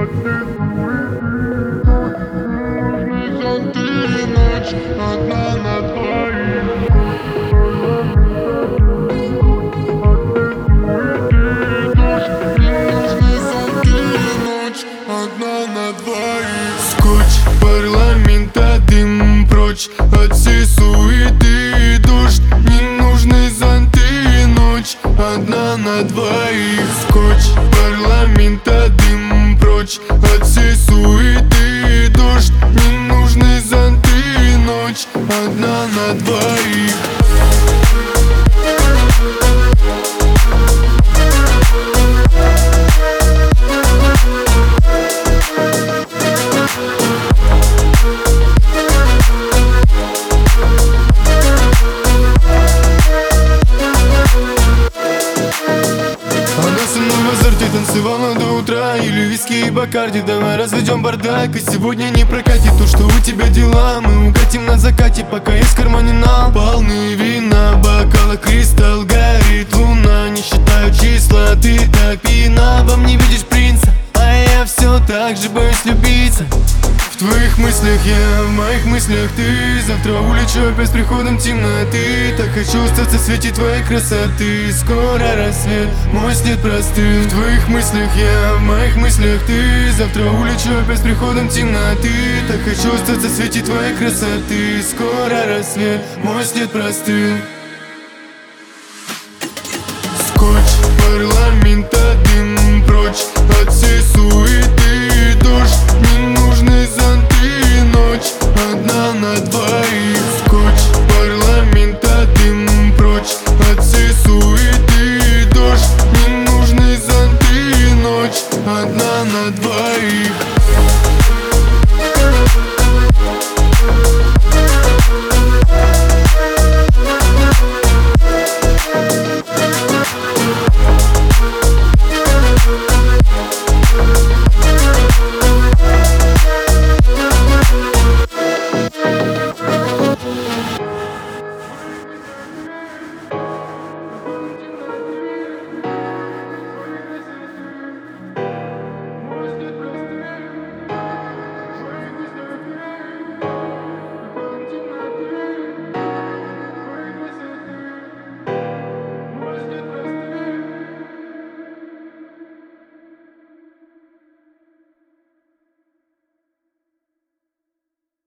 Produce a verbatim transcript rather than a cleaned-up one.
Одна на двоих. Одна на двоих. Скотч, парламента, дым прочь от всей суеты, дождь, ненужные зонты, ночь. Одна на двоих. Скотч, парламента, дым прочь от всей суеты, дождь, ненужные зонты, ночь. Одна на двоих. Танцевала до утра, или виски и бакарди. Давай разведем бардак, и сегодня не прокатит то, что у тебя дела. Мы укатим на закате, пока есть в кармане нал. Полны вина, бокала кристалл, горит луна. Не считаю числа, ты так пьяна. Во мне видишь принца, а я все так же боюсь влюбиться. В твоих мыслях я, в моих мыслях ты. Завтра улечу опять с приходом темноты. Так хочу остаться в свете твоей красоты. Скоро рассвет, мой след простыл. В твоих мыслях я, в моих мыслях ты. Завтра улечу опять с приходом темноты. Так хочу остаться в свете твоей красоты. Скоро рассвет, мой след простыл.